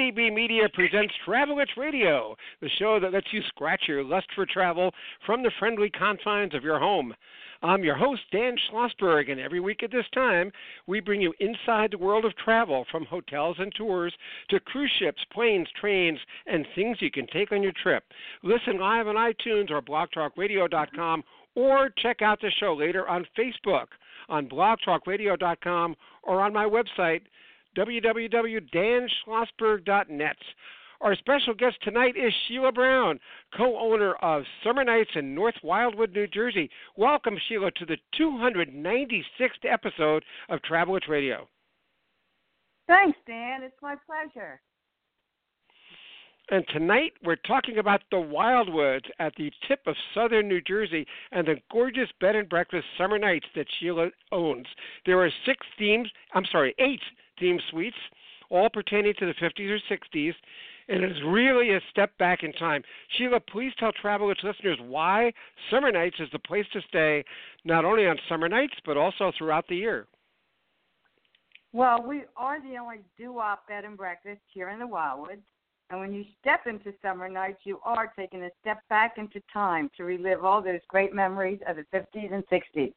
KB Media presents Travelers Radio, the show that lets you scratch your lust for travel from the friendly confines of your home. I'm your host, Dan Schlossberg, and every week at this time, we bring you inside the world of travel, from hotels and tours to cruise ships, planes, trains, and things you can take on your trip. Listen live on iTunes or blogtalkradio.com, or check out the show later on Facebook, on blogtalkradio.com, or on my website, www.danschlossberg.net. Our special guest tonight is Sheila Brown, co-owner of Summer Nights in North Wildwood, New Jersey. Welcome, Sheila, to the 296th episode of Travelers Radio. Thanks, Dan. It's my pleasure. And tonight we're talking about the Wildwoods at the tip of southern New Jersey and the gorgeous bed and breakfast Summer Nights that Sheila owns. There are 8 themed suites, all pertaining to the 50s or 60s, and it is really a step back in time. Sheila, please tell Travelers listeners why Summer Nights is the place to stay, not only on summer nights, but also throughout the year. Well, we are the only doo-wop bed and breakfast here in the Wildwoods. And when you step into Summer Nights, you are taking a step back into time to relive all those great memories of the 50s and 60s.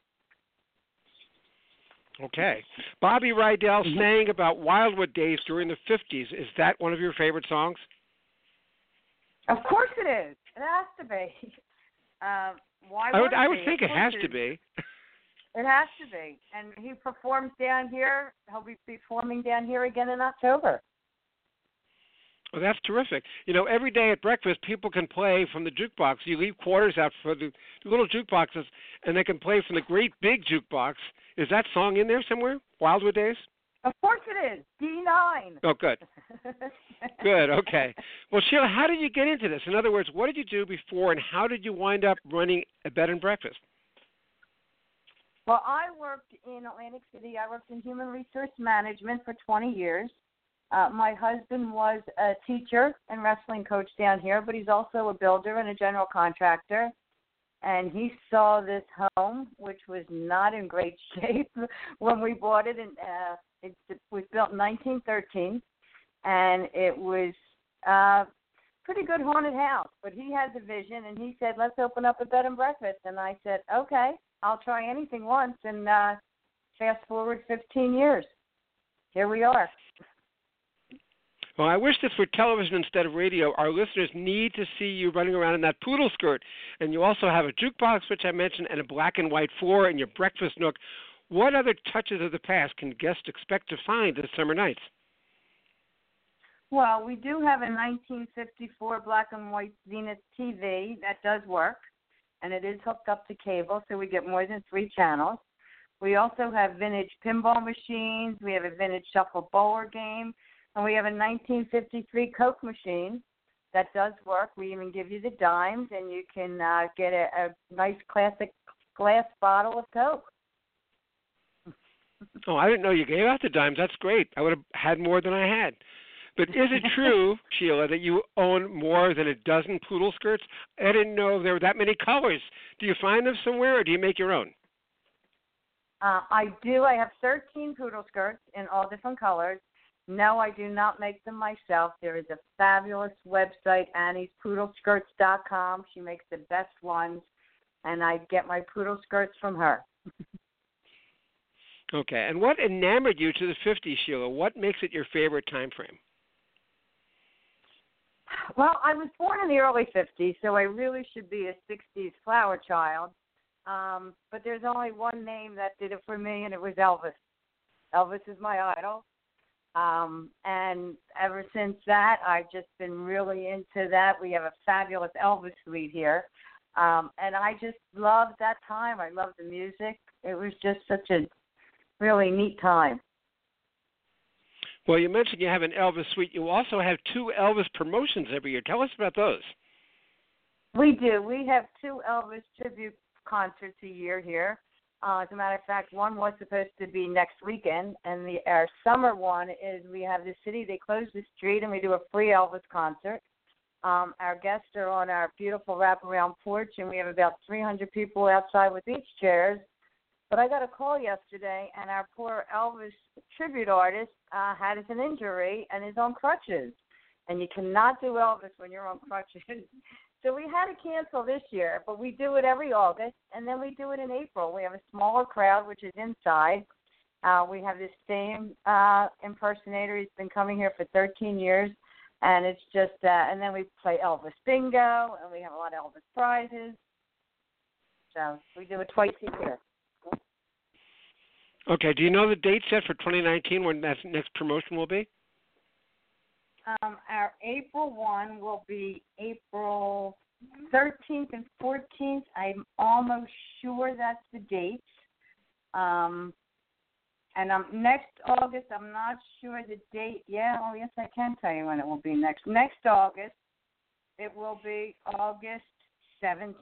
Okay. Bobby Rydell sang about Wildwood days during the 50s. Is that one of your favorite songs? Of course it is. It has to be. I would think it has to be. It has to be. And he performs down here. He'll be performing down here again in October. Well, that's terrific. You know, every day at breakfast, people can play from the jukebox. You leave quarters out for the little jukeboxes, and they can play from the great big jukebox. Is that song in there somewhere, Wildwood Days? Of course it is, D9. Oh, good. Good, okay. Well, Sheila, how did you get into this? In other words, what did you do before, and how did you wind up running a bed and breakfast? Well, I worked in Atlantic City. I worked in human resource management for 20 years. My husband was a teacher and wrestling coach down here, but he's also a builder and a general contractor. And he saw this home, which was not in great shape when we bought it. And it was built in 1913, and it was a pretty good haunted house. But he had the vision, and he said, let's open up a bed and breakfast. And I said, okay, I'll try anything once. And fast forward 15 years. Here we are. Well, I wish this were television instead of radio. Our listeners need to see you running around in that poodle skirt. And you also have a jukebox, which I mentioned, and a black and white floor in your breakfast nook. What other touches of the past can guests expect to find this Summer Nights? Well, we do have a 1954 black and white Zenith TV that does work, and it is hooked up to cable, so we get more than 3 channels. We also have vintage pinball machines. We have a vintage shuffle bowler game. And we have a 1953 Coke machine that does work. We even give you the dimes, and you can get a nice classic glass bottle of Coke. Oh, I didn't know you gave out the dimes. That's great. I would have had more than I had. But is it true, Sheila, that you own more than a dozen poodle skirts? I didn't know there were that many colors. Do you find them somewhere, or do you make your own? I do. I have 13 poodle skirts in all different colors. No, I do not make them myself. There is a fabulous website, Annie'sPoodleSkirts.com. She makes the best ones, and I get my poodle skirts from her. Okay, and what enamored you to the 50s, Sheila? What makes it your favorite time frame? Well, I was born in the early 50s, so I really should be a 60s flower child. But there's only one name that did it for me, and it was Elvis. Elvis is my idol. And ever since that, I've just been really into that. We have a fabulous Elvis suite here. And I just loved that time. I loved the music. It was just such a really neat time. Well, you mentioned you have an Elvis suite. You also have 2 Elvis promotions every year. Tell us about those. We do. We have 2 Elvis tribute concerts a year here. As a matter of fact, one was supposed to be next weekend, and our summer one is we have the city, they close the street, and we do a free Elvis concert. Our guests are on our beautiful wraparound porch, and we have about 300 people outside with beach chairs. But I got a call yesterday, and our poor Elvis tribute artist had an injury and is on crutches. and you cannot do Elvis when you're on crutches. So we had to cancel this year, but we do it every August, and then we do it in April. We have a smaller crowd, which is inside. We have this same impersonator. He's been coming here for 13 years, and it's just and then we play Elvis Bingo, and we have a lot of Elvis prizes. So we do it twice a year. Okay. Do you know the date set for 2019 when that next promotion will be? Our April one will be April 13th and 14th. I'm almost sure that's the date. And next August, I'm not sure the date. Yeah, oh yes, I can tell you when it will be next. Next August, it will be August 17th.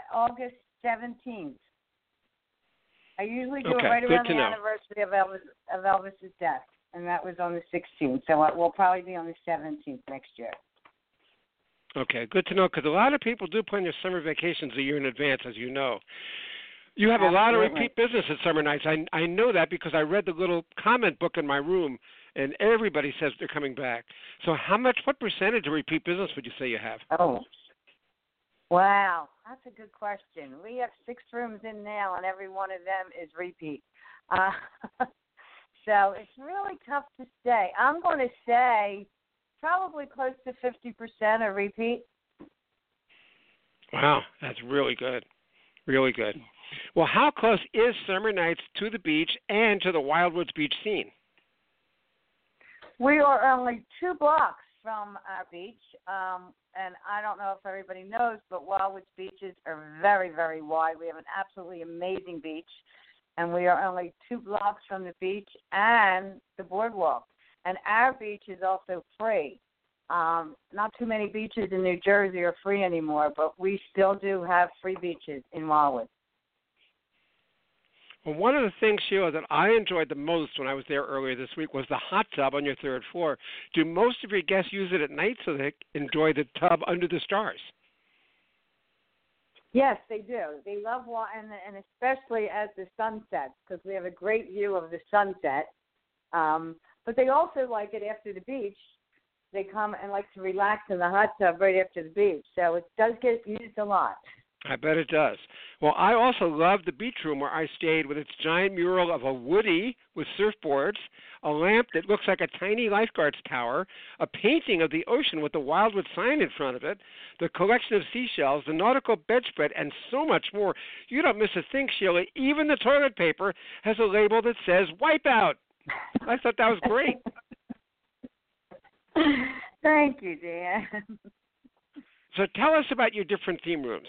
I usually do it right around the anniversary of Elvis's death, and that was on the 16th. So it will probably be on the 17th next year. Okay, good to know, because a lot of people do plan their summer vacations a year in advance, as you know. You have a lot of repeat business at Summer Nights. I know that because I read the little comment book in my room, and everybody says they're coming back. So what percentage of repeat business would you say you have? Oh, wow. That's a good question. We have 6 rooms in now, and every one of them is repeat. So it's really tough to say. I'm going to say probably close to 50% are repeat. Wow, that's really good. Really good. Well, how close is Summer Nights to the beach and to the Wildwoods Beach scene? We are only 2 blocks from our beach, and I don't know if everybody knows, but Wildwoods beaches are very, very wide. We have an absolutely amazing beach, and we are only 2 blocks from the beach and the boardwalk. And our beach is also free. Not too many beaches in New Jersey are free anymore, but we still do have free beaches in Wildwood. Well, one of the things, Sheila, that I enjoyed the most when I was there earlier this week was the hot tub on your 3rd floor. Do most of your guests use it at night so they enjoy the tub under the stars? Yes, they do. They love and especially as the sun sets, because we have a great view of the sunset. But they also like it after the beach. They come and like to relax in the hot tub right after the beach. So it does get used a lot. I bet it does. Well, I also love the beach room where I stayed with its giant mural of a Woody with surfboards, a lamp that looks like a tiny lifeguard's tower, a painting of the ocean with the Wildwood sign in front of it, the collection of seashells, the nautical bedspread, and so much more. You don't miss a thing, Sheila. Even the toilet paper has a label that says "Wipe Out." I thought that was great. Thank you, Dan. So tell us about your different theme rooms.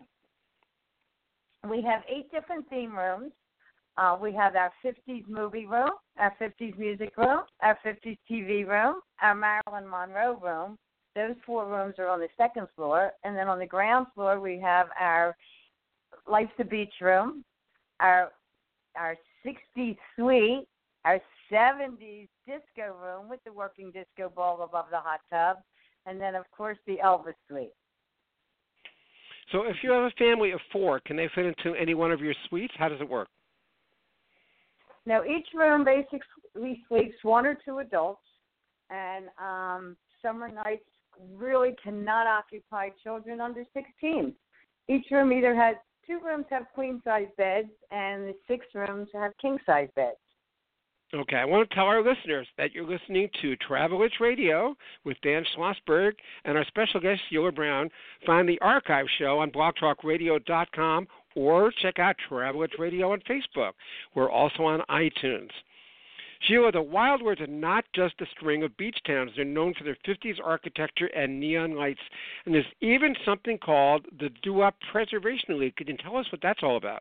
We have 8 different theme rooms. We have our 50s movie room, our 50s music room, our 50s TV room, our Marilyn Monroe room. Those 4 rooms are on the 2nd floor. And then on the ground floor, we have our Life's a Beach room, our 60s suite, our 70s disco room with the working disco ball above the hot tub, and then, of course, the Elvis suite. So if you have a family of 4, can they fit into any one of your suites? How does it work? Now, each room basically sleeps 1 or 2 adults, and Summer Nights really cannot occupy children under 16. Each room either has 2 rooms have queen-size beds, and the 6 rooms have king-size beds. Okay, I want to tell our listeners that you're listening to Travel Itch Radio with Dan Schlossberg and our special guest, Sheila Brown. Find the archive show on blogtalkradio.com or check out Travel Itch Radio on Facebook. We're also on iTunes. Sheila, the Wildwoods are not just a string of beach towns. They're known for their 50s architecture and neon lights. And there's even something called the Doo-Wop Preservation League. Could you tell us what that's all about?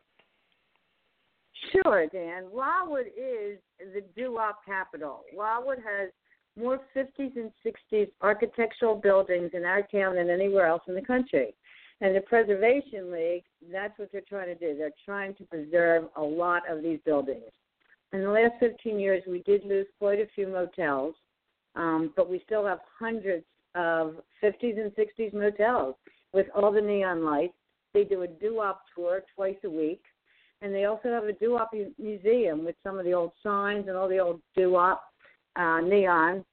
Sure, Dan. Wildwood is the doo-wop capital. Wildwood has more 50s and 60s architectural buildings in our town than anywhere else in the country. And the Preservation League, that's what they're trying to do. They're trying to preserve a lot of these buildings. In the last 15 years, we did lose quite a few motels, but we still have hundreds of 50s and 60s motels with all the neon lights. They do a doo-wop tour twice a week. And they also have a doo-wop museum with some of the old signs and all the old doo-wop neon.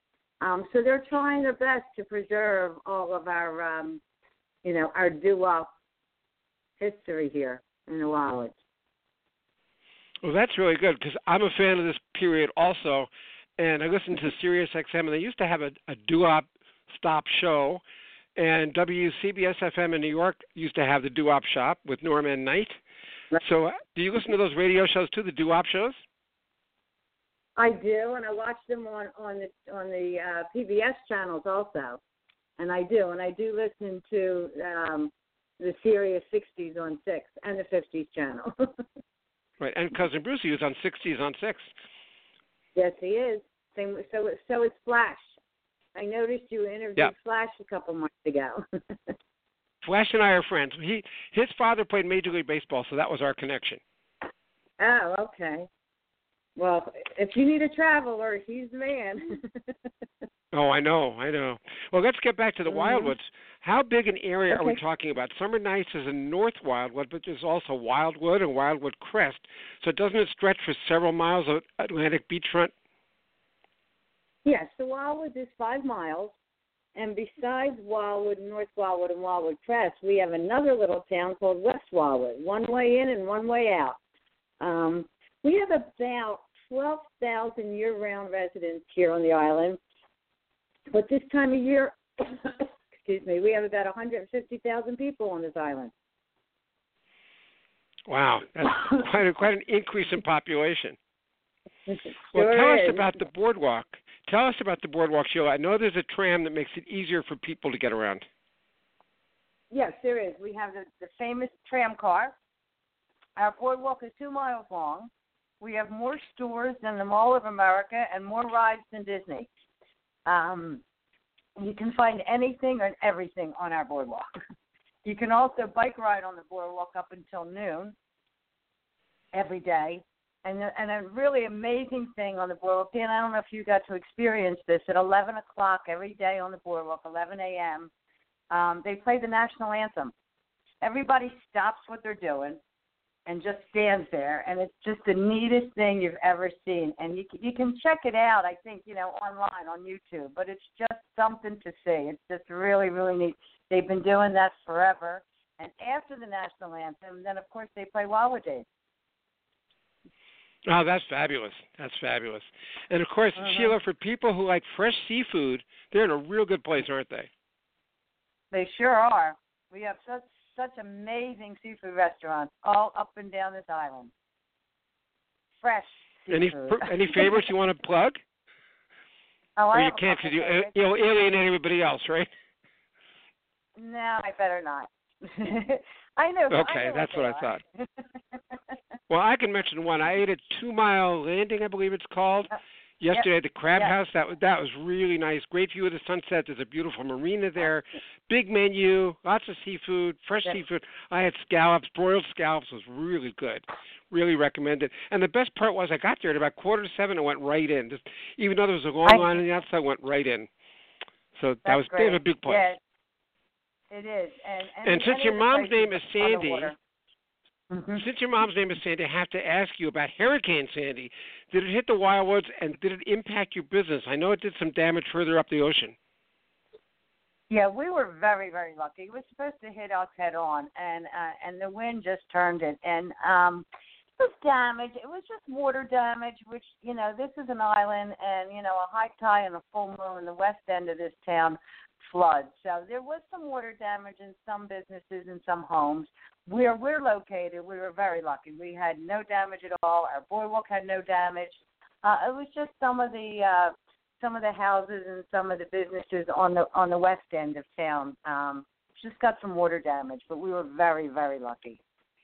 So they're trying their best to preserve all of our, our doo-wop history here in the Wildwoods. Well, that's really good because I'm a fan of this period also, and I listen to Sirius XM, and they used to have a doo-wop stop show, and WCBS-FM in New York used to have the doo-wop shop with Norman Knight. Right. So do you listen to those radio shows too, the doo-wop shows? I do, and I watch them on the PBS channels also, and I do listen to the Sirius 60s on 6 and the 50s channel. Right, and Cousin Brucey was on 60s on 6. Yes, he is. So is Flash. I noticed you interviewed Flash a couple months ago. Flash and I are friends. His father played Major League Baseball, so that was our connection. Oh, okay. Well, if you need a traveler, he's the man. Oh, I know. Well, let's get back to the Wildwoods. How big an area are we talking about? Summer Nights is in North Wildwood, but there's also Wildwood and Wildwood Crest. So doesn't it stretch for several miles of Atlantic beachfront? Yes, the Wildwood is 5 miles. And besides Wildwood, North Wildwood, and Wildwood Crest, we have another little town called West Wildwood, one way in and one way out. We have about 12,000 year-round residents here on the island. But this time of year, we have about 150,000 people on this island. Wow, that's quite an increase in population. Well, Sure tell is. us about the boardwalk. Tell us about the boardwalk, Sheila. I know there's a tram that makes it easier for people to get around. Yes, there is. We have the famous tram car. Our boardwalk is 2 miles long. We have more stores than the Mall of America and more rides than Disney. You can find anything and everything on our boardwalk. You can also bike ride on the boardwalk up until noon every day. And a really amazing thing on the boardwalk, Dan, I don't know if you got to experience this, at 11 o'clock every day on the boardwalk, 11 a.m., they play the national anthem. Everybody stops what they're doing and just stands there, and it's just the neatest thing you've ever seen. And you can check it out, I think, online on YouTube, but it's just something to see. It's just really, really neat. They've been doing that forever. And after the national anthem, then, of course, they play Wildwood Days. Oh, that's fabulous. And, of course, Sheila, for people who like fresh seafood, they're in a real good place, aren't they? They sure are. We have such amazing seafood restaurants all up and down this island. Fresh seafood. Any favorites you want to plug? Oh, or you can't because you'll alienate everybody else, right? No, I better not. I know. Okay, that's what I thought. Well, I can mention one. I ate at 2 Mile Landing, I believe it's called, yesterday at the Crab House. That was really nice. Great view of the sunset. There's a beautiful marina there. Big menu, lots of seafood, fresh seafood. I had scallops. Broiled scallops was really good. Really recommend it. And the best part was I got there at about 6:45 and went right in. Even though there was a long line on the outside, I went right in. So that was great. a big place. Yeah, it is. And since your mom's name is Sandy, Mm-hmm. Since your mom's name is Sandy, I have to ask you about Hurricane Sandy. Did it hit the Wildwoods, and did it impact your business? I know it did some damage further up the ocean. Yeah, we were very, very lucky. It was supposed to hit us head on, and the wind just turned it. And it was damage. It was just water damage, which, this is an island, and, a high tide and a full moon in the west end of this town floods. So there was some water damage in some businesses and some homes. Where we're located, we were very lucky. We had no damage at all. Our boardwalk had no damage. It was just some of the houses and some of the businesses on the west end of town just got some water damage, but we were very, very lucky.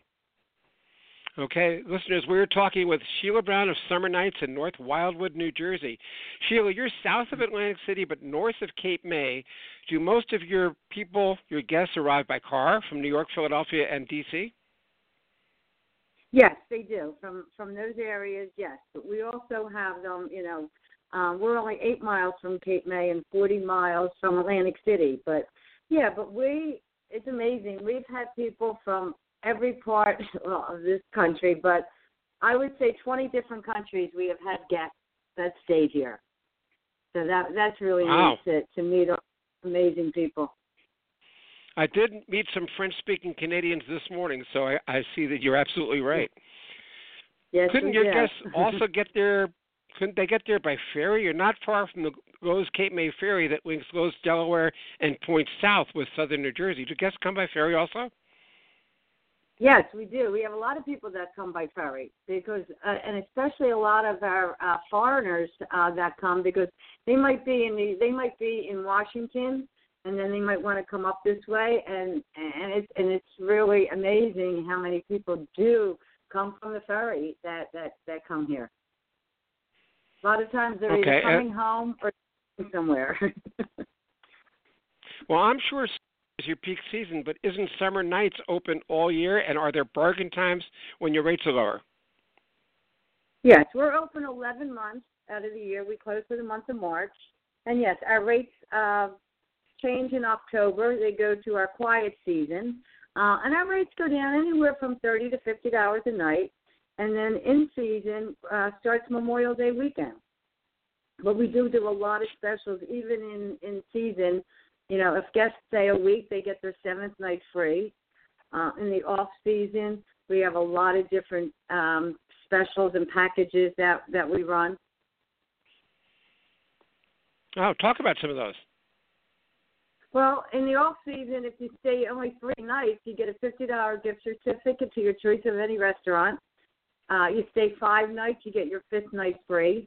Okay, listeners, we're talking with Sheila Brown of Summer Nights in North Wildwood, New Jersey. Sheila, you're south of Atlantic City but north of Cape May. Do most of your people, your guests, arrive by car from New York, Philadelphia, and D.C.? Yes, they do. From those areas, yes. But we also have them, we're only 8 miles from Cape May and 40 miles from Atlantic City. But it's amazing. We've had people from every part of this country, but I would say 20 different countries we have had guests that stayed here. So that's really wow. neat to meet all amazing people. I did meet some French-speaking Canadians this morning, so I see that you're absolutely right. Yes, Couldn't your guests also get there? Couldn't they get there by ferry? You're not far from the Lowe's Cape May ferry that links Lowe's, Delaware, and points south with southern New Jersey. Do guests come by ferry also? Yes, we do. We have a lot of people that come by ferry because, and especially a lot of our foreigners that come because they might be in Washington, and then they might want to come up this way, and it's really amazing how many people do come from the ferry that come here. A lot of times they're either coming home or somewhere. Well, I'm sure it's your peak season, but isn't Summer Nights open all year, and are there bargain times when your rates are lower? Yes, we're open 11 months out of the year. We close for the month of March. And, yes, our rates change in October. They go to our quiet season. And our rates go down anywhere from $30 to $50 a night. And then in season starts Memorial Day weekend. But we do a lot of specials, even in season. You know, if guests stay a week, they get their 7th night free. In the off season, we have a lot of different specials and packages that we run. Oh, talk about some of those. Well, in the off season, if you stay only 3 nights, you get a $50 gift certificate to your choice of any restaurant. You stay 5 nights, you get your 5th night free.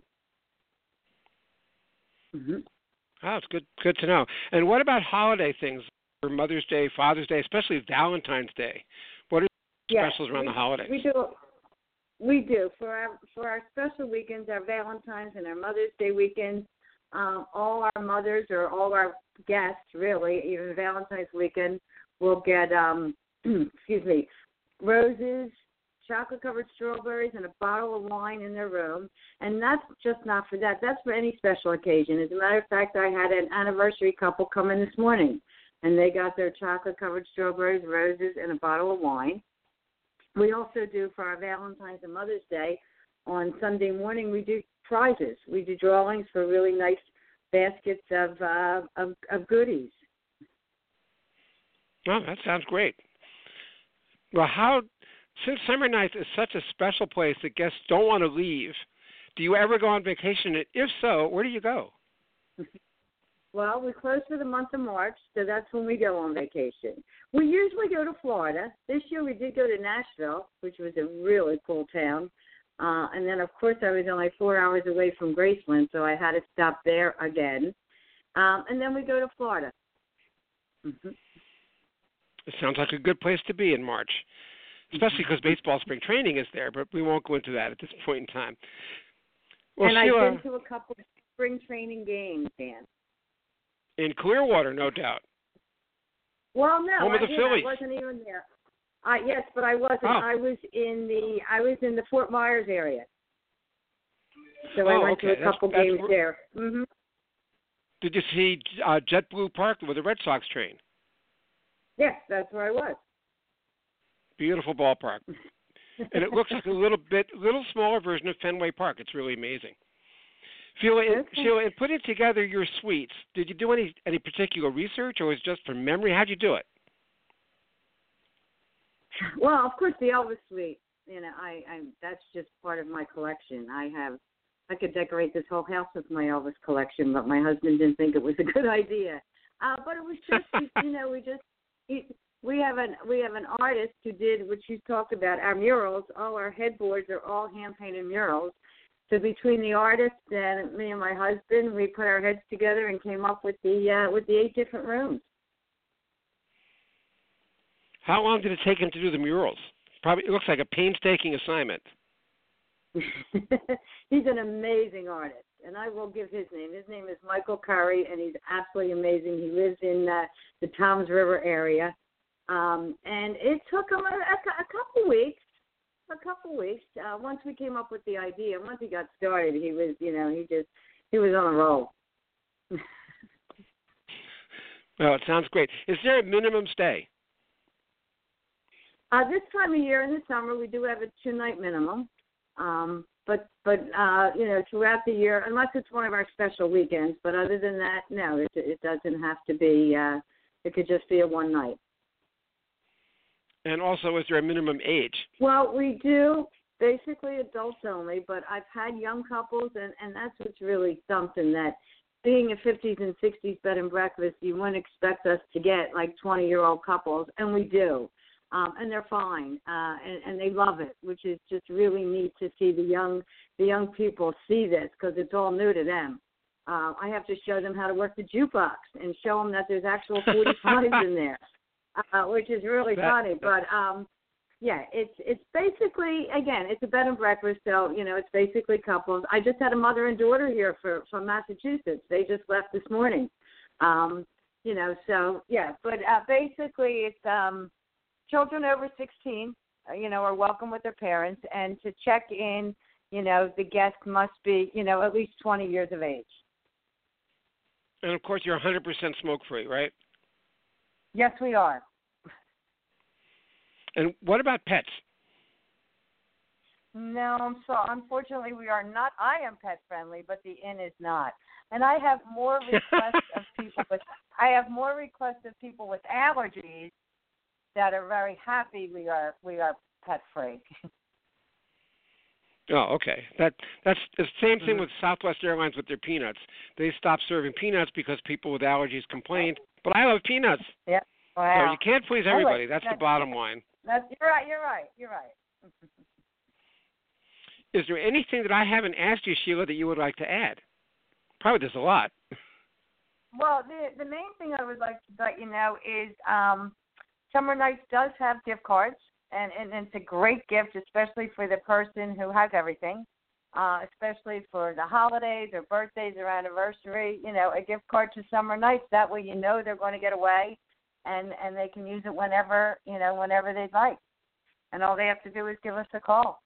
Mm-hmm. Oh, it's good to know. And what about holiday things for Mother's Day, Father's Day, especially Valentine's Day? What are specials around the holidays? We do. For our special weekends, our Valentine's and our Mother's Day weekends, all our mothers or all our guests, really, even Valentine's weekend, will get, roses, chocolate-covered strawberries, and a bottle of wine in their room. And that's just not for that. That's for any special occasion. As a matter of fact, I had an anniversary couple come in this morning, and they got their chocolate-covered strawberries, roses, and a bottle of wine. We also do, for our Valentine's and Mother's Day, on Sunday morning, we do prizes. We do drawings for really nice baskets of goodies. Oh, that sounds great. Well, since Summer Nights is such a special place that guests don't want to leave, do you ever go on vacation? And if so, where do you go? Well, we close for the month of March, so that's when we go on vacation. We usually go to Florida. This year we did go to Nashville, which was a really cool town. And then, of course, I was only 4 hours away from Graceland, so I had to stop there again. And then we go to Florida. Mm-hmm. It sounds like a good place to be in March, especially because baseball spring training is there, but we won't go into that at this point in time. Well, and Sheila, I've been to a couple of spring training games, Dan. In Clearwater, no doubt. Well, no, Home of the Phillies. I wasn't even there. Yes, but I wasn't. Oh. I was in the Fort Myers area. So I went to a couple games there. Mm-hmm. Did you see JetBlue Park with the Red Sox train? Yes, that's where I was. Beautiful ballpark. And it looks like a little smaller version of Fenway Park. It's really amazing. Sheila, in putting together your suites, did you do any particular research, or was it just from memory? How'd you do it? Well, of course, the Elvis suite. You know, that's just part of my collection. I could decorate this whole house with my Elvis collection, but my husband didn't think it was a good idea. But it was just, we have an artist who did what you talked about, our murals. All our headboards are all hand painted murals. So between the artist and me and my husband, we put our heads together and came up with the 8 different rooms. How long did it take him to do the murals? Probably, it looks like a painstaking assignment. He's an amazing artist, and I will give his name. His name is Michael Curry, and he's absolutely amazing. He lives in the Toms River area, and it took him a couple weeks. Once we came up with the idea, once he got started, he was, he was on a roll. Well, it sounds great. Is there a minimum stay? This time of year in the summer, we do have a 2-night minimum. But throughout the year, unless it's one of our special weekends, but other than that, no, it doesn't have to be. It could just be a one night. And also, is there a minimum age? Well, we do basically adults only, but I've had young couples, and that's what's really something that being a 50s and 60s bed and breakfast, you wouldn't expect us to get like 20-year-old couples, and we do. And they're fine, and they love it, which is just really neat to see the young people see this because it's all new to them. I have to show them how to work the jukebox and show them that there's actual 45s in there, which is really funny. But it's basically, again, it's a bed and breakfast, so it's basically couples. I just had a mother and daughter here from Massachusetts. They just left this morning, But basically it's. Children over 16, are welcome with their parents, and to check in, the guest must be, at least 20 years of age. And, of course, you're 100% smoke-free, right? Yes, we are. And what about pets? No, unfortunately, we are not. I am pet-friendly, but the inn is not. And I have more requests of people with allergies that are very happy we are pet free. Oh, okay. That's the same thing with Southwest Airlines with their peanuts. They stopped serving peanuts because people with allergies complained. But I love peanuts. Yeah. Wow. So you can't please everybody. That's the bottom line. You're right. Is there anything that I haven't asked you, Sheila, that you would like to add? Probably there's a lot. Well, the main thing I would like to let you know is Summer Nights does have gift cards, and it's a great gift, especially for the person who has everything, especially for the holidays or birthdays or anniversary, a gift card to Summer Nights. That way they're going to get away, and they can use it whenever they'd like. And all they have to do is give us a call.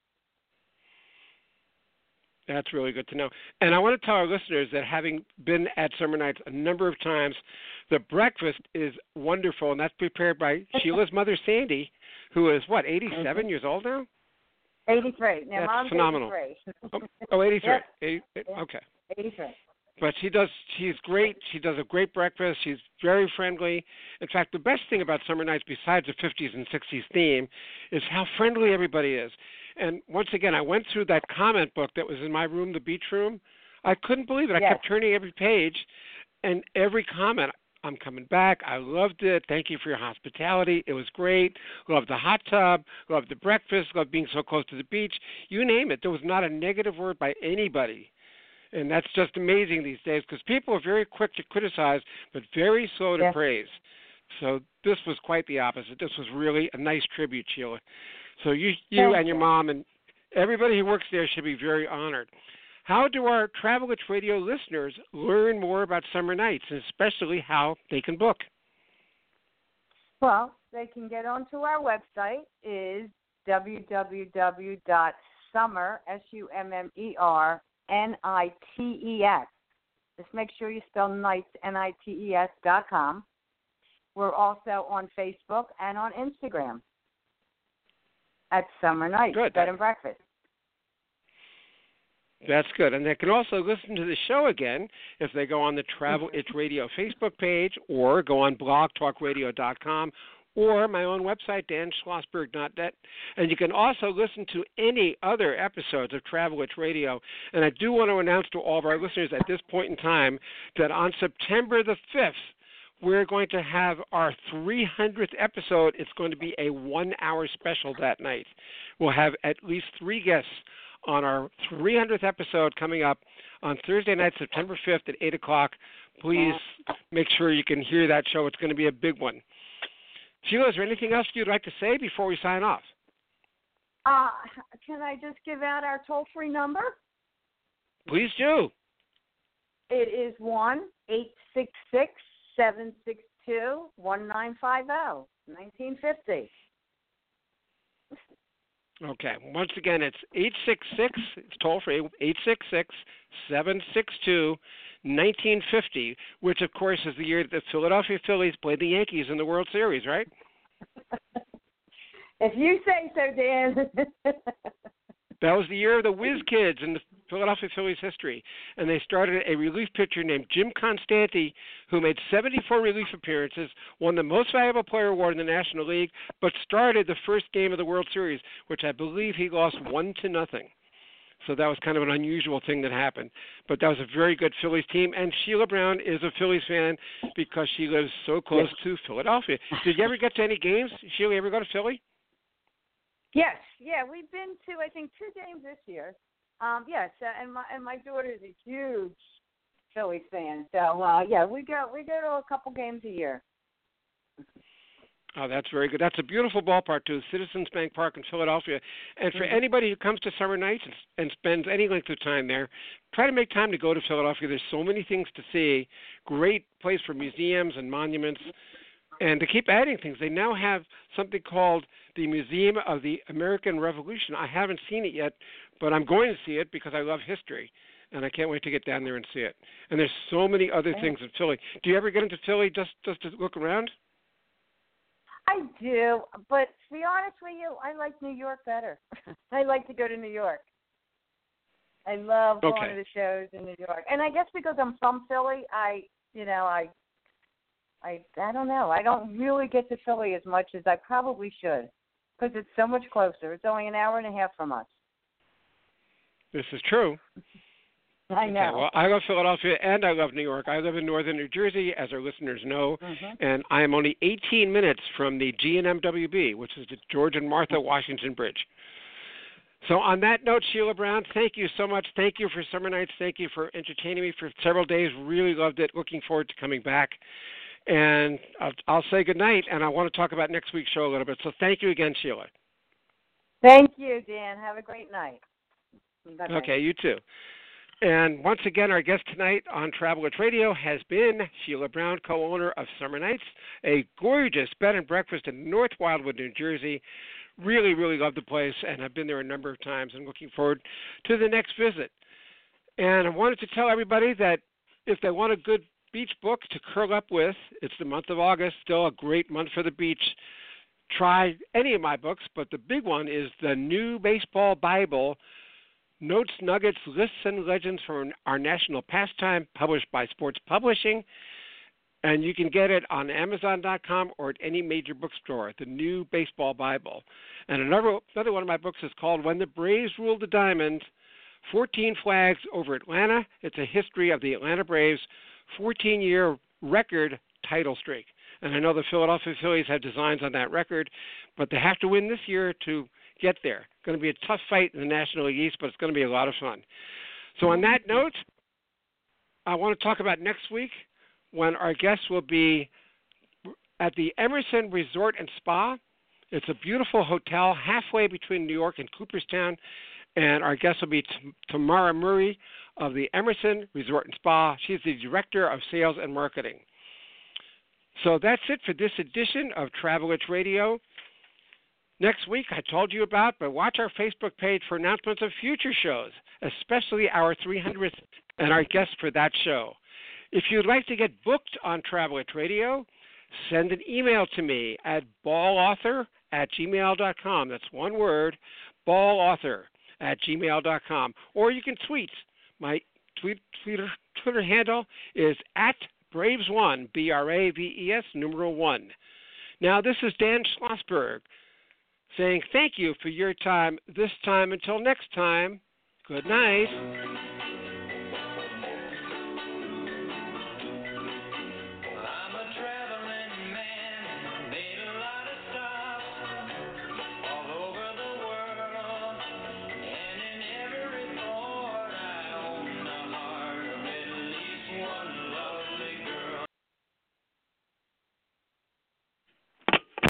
That's really good to know. And I want to tell our listeners that having been at Summer Nights a number of times, the breakfast is wonderful, and that's prepared by Sheila's mother, Sandy, who is, 87 years old now? 83. Now, that's Mom's phenomenal. 83. 83. Yes. Okay. 83. But she's great. She does a great breakfast. She's very friendly. In fact, the best thing about Summer Nights, besides the 50s and 60s theme, is how friendly everybody is. And once again, I went through that comment book that was in my room, the beach room. I couldn't believe it. I kept turning every page, and every comment, I'm coming back. I loved it. Thank you for your hospitality. It was great. Loved the hot tub. Loved the breakfast. Loved being so close to the beach. You name it. There was not a negative word by anybody. And that's just amazing these days because people are very quick to criticize but very slow to praise. So this was quite the opposite. This was really a nice tribute, Sheila. So you and your mom and everybody who works there should be very honored. How do our Travel Itch Radio listeners learn more about Summer Nights, and especially how they can book? Well, they can get onto our website, is www.summer, SUMMER, NITES. Just make sure you spell nights, NITES.com. We're also on Facebook and on Instagram at Summer Nights Bed and Breakfast. That's good. And they can also listen to the show again if they go on the Travel Itch Radio Facebook page or go on blogtalkradio.com or my own website, danschlossberg.net. And you can also listen to any other episodes of Travel Itch Radio. And I do want to announce to all of our listeners at this point in time that on September the 5th, we're going to have our 300th episode. It's going to be a 1-hour special that night. We'll have at least 3 guests on our 300th episode coming up on Thursday night, September 5th at 8 o'clock. Please make sure you can hear that show. It's going to be a big one. Sheila, is there anything else you'd like to say before we sign off? Can I just give out our toll-free number? Please do. It is 1-866-762-1950, 1950. Okay. Once again, it's 866, it's toll-free, 866-762-1950, which, of course, is the year that the Philadelphia Phillies played the Yankees in the World Series, right? If you say so, Dan. That was the year of the Whiz Kids in the Philadelphia Phillies history. And they started a relief pitcher named Jim Constanti, who made 74 relief appearances, won the Most Valuable Player award in the National League, but started the first game of the World Series, which I believe he lost 1-0. So that was kind of an unusual thing that happened. But that was a very good Phillies team. And Sheila Brown is a Phillies fan because she lives so close to Philadelphia. Did you ever get to any games? Sheila, you ever go to Philly? Yes, yeah, we've been to I think 2 games this year. Yes, and my daughter is a huge Phillies fan, so yeah, we go to a couple games a year. Oh, that's very good. That's a beautiful ballpark too, Citizens Bank Park in Philadelphia. And for anybody who comes to Summer Nights and spends any length of time there, try to make time to go to Philadelphia. There's so many things to see. Great place for museums and monuments. And to keep adding things, they now have something called the Museum of the American Revolution. I haven't seen it yet, but I'm going to see it because I love history, and I can't wait to get down there and see it. And there's so many other things in Philly. Do you ever get into Philly just to look around? I do, but to be honest with you, I like New York better. I like to go to New York. I love going to the shows in New York. And I guess because I'm from Philly, I don't know. I don't really get to Philly as much as I probably should because it's so much closer. It's only an hour and a half from us. This is true. I know. Okay, well, I love Philadelphia and I love New York. I live in northern New Jersey, as our listeners know, and I am only 18 minutes from the GNMWB, which is the George and Martha Washington Bridge. So on that note, Sheila Brown, thank you so much. Thank you for Summer Nights. Thank you for entertaining me for several days. Really loved it. Looking forward to coming back. And I'll say good night, and I want to talk about next week's show a little bit. So thank you again, Sheila. Thank you, Dan. Have a great night. Bye-bye. Okay, you too. And once again, our guest tonight on Travelers Radio has been Sheila Brown, co-owner of Summer Nights, a gorgeous bed and breakfast in North Wildwood, New Jersey. Really, really love the place, and I've been there a number of times and looking forward to the next visit. And I wanted to tell everybody that if they want a good beach book to curl up with, it's the month of August, still a great month for the beach. Try any of my books, but the big one is the New Baseball Bible, Notes, Nuggets, Lists, and Legends from Our National Pastime, published by Sports Publishing. And you can get it on Amazon.com or at any major bookstore, the New Baseball Bible. And another one of my books is called When the Braves Ruled the Diamond, 14 Flags Over Atlanta. It's a history of the Atlanta Braves' 14-year record title streak. And I know the Philadelphia Phillies have designs on that record, but they have to win this year to get there. It's going to be a tough fight in the National League East, but it's going to be a lot of fun. So on that note, I want to talk about next week when our guests will be at the Emerson Resort and Spa. It's a beautiful hotel halfway between New York and Cooperstown, and our guest will be Tamara Murray of the Emerson Resort and Spa. She's the Director of Sales and Marketing. So that's it for this edition of Travelers Radio. Next week, I told you about, but watch our Facebook page for announcements of future shows, especially our 300th and our guests for that show. If you'd like to get booked on Travelers Radio, send an email to me at ballauthor@gmail.com. That's one word, ballauthor@gmail.com. Or you can tweet. My Twitter handle is @Braves1, BRAVES, numeral 1. Now, this is Dan Schlossberg saying thank you for your time this time. Until next time, good night.